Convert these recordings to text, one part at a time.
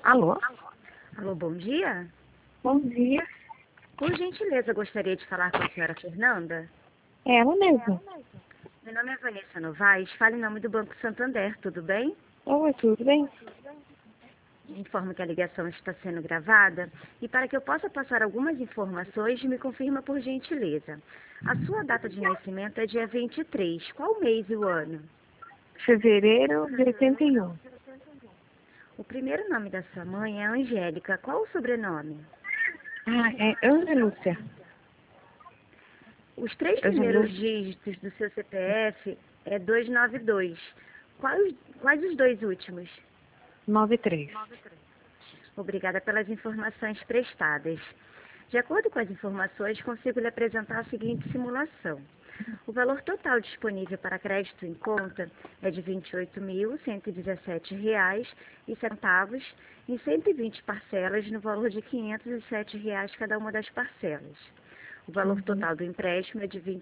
Alô? Alô, bom dia. Bom dia. Por gentileza, gostaria de falar com a senhora Fernanda. É ela mesma. Meu nome é Vanessa Novaes, falo em nome do Banco Santander, tudo bem? Oi, tudo bem? Informo que a ligação está sendo gravada e para que eu possa passar algumas informações, me confirma por gentileza. A sua data de nascimento é dia 23. Qual mês e o ano? Fevereiro de 81. O primeiro nome da sua mãe é Angélica. Qual o sobrenome? Ah, é Ana Lúcia. Os três Ana primeiros Lúcia. dígitos do seu CPF é 292. Quais os dois últimos? 93. Obrigada pelas informações prestadas. De acordo com as informações, consigo lhe apresentar a seguinte simulação. O valor total disponível para crédito em conta é de R$ 28.117,00 em 120 parcelas no valor de R$ 507 cada uma das parcelas. O valor total do empréstimo é de R$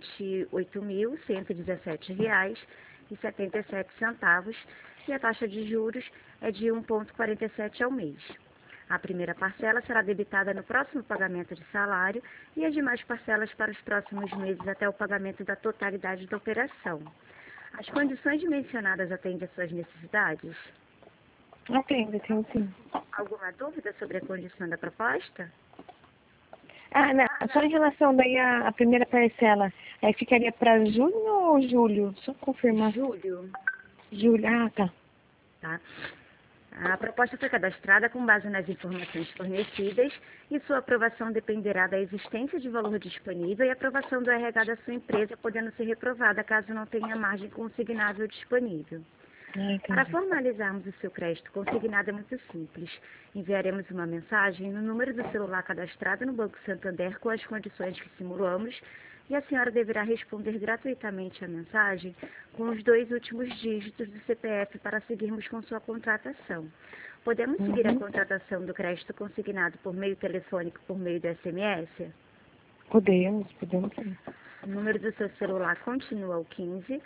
28.117,77 e a taxa de juros é de 1,47 ao mês. A primeira parcela será debitada no próximo pagamento de salário e as demais parcelas para os próximos meses até o pagamento da totalidade da operação. As condições mencionadas atendem às suas necessidades? Atende, tem sim. Alguma dúvida sobre a condição da proposta? Ah, não. Só em relação daí à primeira parcela, ficaria para junho ou julho? Só confirmar. Júlio, Julho. Ah, tá. tá? A proposta foi cadastrada com base nas informações fornecidas e sua aprovação dependerá da existência de valor disponível e aprovação do RH da sua empresa, podendo ser reprovada caso não tenha margem consignável disponível. Ah, Para entendi. formalizarmos o seu crédito consignado é muito simples. Enviaremos uma mensagem no número do celular cadastrado no Banco Santander com as condições que simulamos e a senhora deverá responder gratuitamente a mensagem com os dois últimos dígitos do CPF para seguirmos com sua contratação. Podemos seguir a contratação do crédito consignado por meio telefônico por meio do SMS? Podemos sim. O número do seu celular continua o 15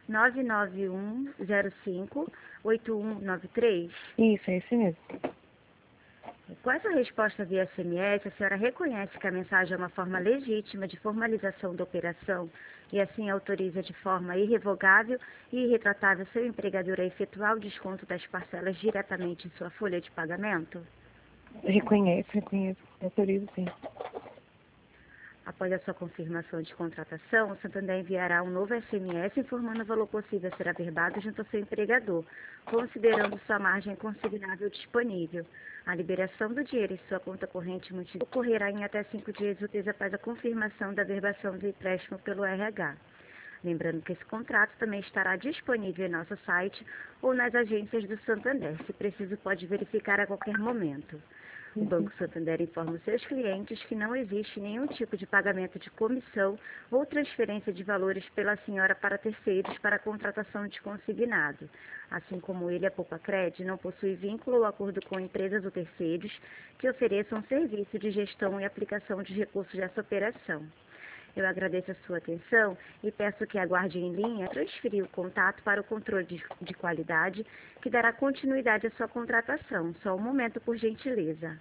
99105 8193. Isso, é esse mesmo. Com essa resposta via SMS, a senhora reconhece que a mensagem é uma forma legítima de formalização da operação e assim autoriza de forma irrevogável e irretratável seu empregador a efetuar o desconto das parcelas diretamente em sua folha de pagamento? Reconheço. Autorizo sim. Após a sua confirmação de contratação, o Santander enviará um novo SMS informando o valor possível a ser averbado junto ao seu empregador, considerando sua margem consignável disponível. A liberação do dinheiro em sua conta corrente multidão ocorrerá em até 5 dias úteis após a confirmação da averbação do empréstimo pelo RH. Lembrando que esse contrato também estará disponível em nosso site ou nas agências do Santander. Se preciso, pode verificar a qualquer momento. O Banco Santander informa os seus clientes que não existe nenhum tipo de pagamento de comissão ou transferência de valores pela senhora para terceiros para a contratação de consignado. Assim como ele, a Poupacred não possui vínculo ou acordo com empresas ou terceiros que ofereçam serviço de gestão e aplicação de recursos dessa operação. Eu agradeço a sua atenção e peço que aguarde em linha transferir o contato para o controle de qualidade, que dará continuidade à sua contratação. Só um momento, por gentileza.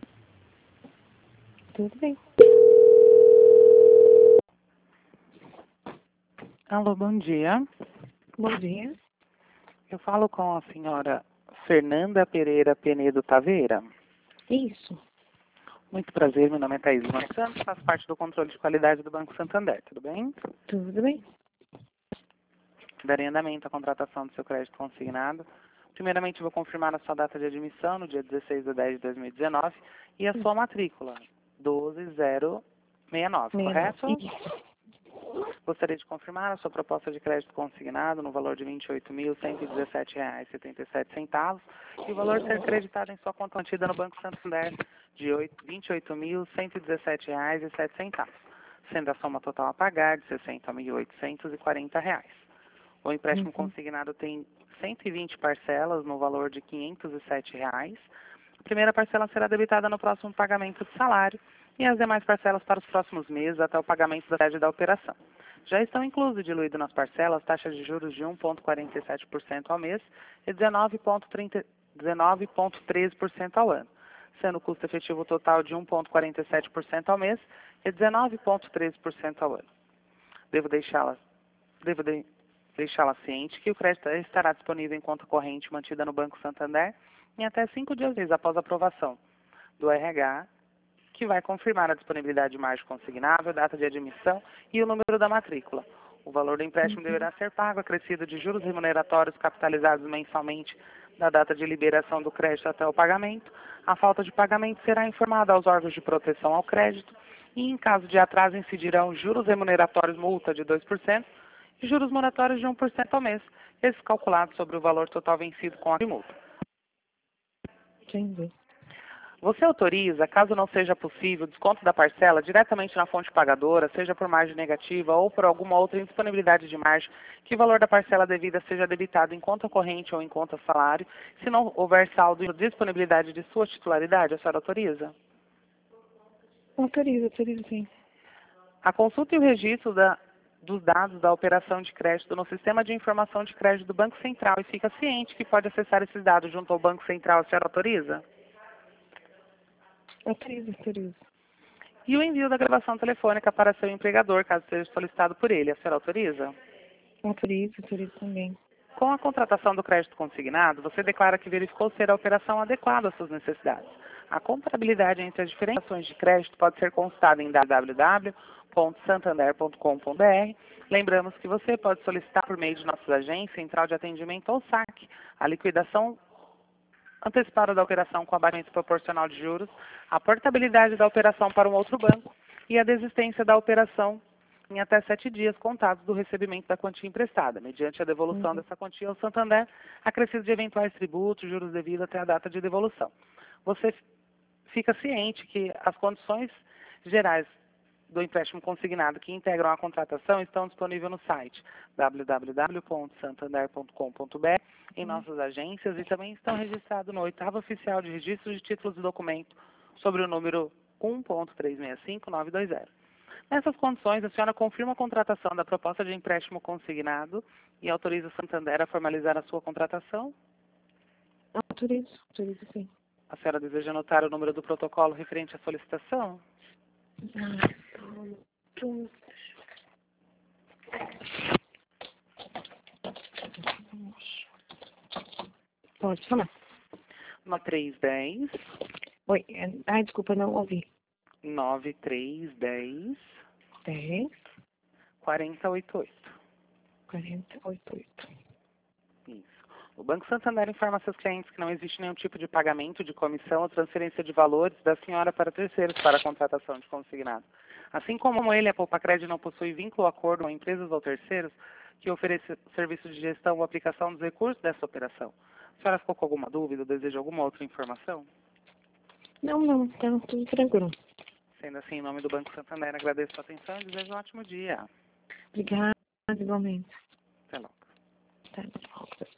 Tudo bem. Alô, bom dia. Bom dia. Eu falo com a senhora Fernanda Pereira Penedo Taveira. Isso. Muito prazer, meu nome é Thaís Lima Santos, faço parte do controle de qualidade do Banco Santander, tudo bem? Tudo bem. Darei andamento à contratação do seu crédito consignado. Primeiramente, vou confirmar a sua data de admissão, no dia 16/10/2019, e a sua matrícula, 12069, correto? Isso. Gostaria de confirmar a sua proposta de crédito consignado no valor de R$ 28.117,77 e o valor a ser creditado em sua conta mantida no Banco Santander de R$ 28.117,07, sendo a soma total a pagar de R$ 60.840. O empréstimo consignado tem 120 parcelas no valor de R$ 507. A primeira parcela será debitada no próximo pagamento de salário e as demais parcelas para os próximos meses até o pagamento da sede da operação. Já estão inclusos e diluídos nas parcelas taxas de juros de 1,47% ao mês e 19,30 19,13% ao ano, sendo o custo efetivo total de 1,47% ao mês e 19,13% ao ano. Devo deixá-la ciente que o crédito estará disponível em conta corrente mantida no Banco Santander em até 5 dias após a aprovação do RH, que vai confirmar a disponibilidade de margem consignável, data de admissão e o número da matrícula. O valor do empréstimo deverá ser pago acrescido de juros remuneratórios capitalizados mensalmente da data de liberação do crédito até o pagamento. A falta de pagamento será informada aos órgãos de proteção ao crédito e, em caso de atraso, incidirão juros remuneratórios multa de 2% e juros moratórios de 1% ao mês, esses calculados sobre o valor total vencido com a multa. Entendi. Você autoriza, caso não seja possível, o desconto da parcela diretamente na fonte pagadora, seja por margem negativa ou por alguma outra indisponibilidade de margem, que o valor da parcela devida seja debitado em conta corrente ou em conta salário, se não houver saldo e disponibilidade de sua titularidade, a senhora autoriza? Autorizo sim. A consulta e o registro dos dados da operação de crédito no Sistema de Informação de Crédito do Banco Central e fica ciente que pode acessar esses dados junto ao Banco Central, a senhora autoriza? Autorizo. E o envio da gravação telefônica para seu empregador, caso seja solicitado por ele, a senhora autoriza? Autorizo também. Com a contratação do crédito consignado, você declara que verificou ser a operação adequada às suas necessidades. A comparabilidade entre as diferentes ações de crédito pode ser consultada em www.santander.com.br. Lembramos que você pode solicitar por meio de nossas agências, Central de Atendimento ou SAC, a liquidação antecipada da operação com abatimento proporcional de juros, a portabilidade da operação para um outro banco e a desistência da operação em até 7 dias contados do recebimento da quantia emprestada, mediante a devolução dessa quantia ao Santander, acrescido de eventuais tributos, juros devidos até a data de devolução. Você fica ciente que as condições gerais do empréstimo consignado que integram a contratação estão disponíveis no site www.santander.com.br, em nossas agências e também estão registrados no 8º Oficial de Registro de Títulos e Documentos sobre o número 1.365920. Nessas condições, a senhora confirma a contratação da proposta de empréstimo consignado e autoriza o Santander a formalizar a sua contratação? Autorizo sim. A senhora deseja anotar o número do protocolo referente à solicitação? Pode falar. 9310. Oi, desculpa, não ouvi. 9310 10 4088. 4088. Isso. O Banco Santander informa a seus clientes que não existe nenhum tipo de pagamento de comissão ou transferência de valores da senhora para terceiros para a contratação de consignado. Assim como ele, a Poupa-Crédito não possui vínculo ou acordo com empresas ou terceiros que ofereçam serviço de gestão ou aplicação dos recursos dessa operação. A senhora ficou com alguma dúvida ou deseja alguma outra informação? Não, tá tudo tranquilo. Sendo assim, em nome do Banco Santander, agradeço a atenção e desejo um ótimo dia. Obrigada, igualmente. Até logo. Tá,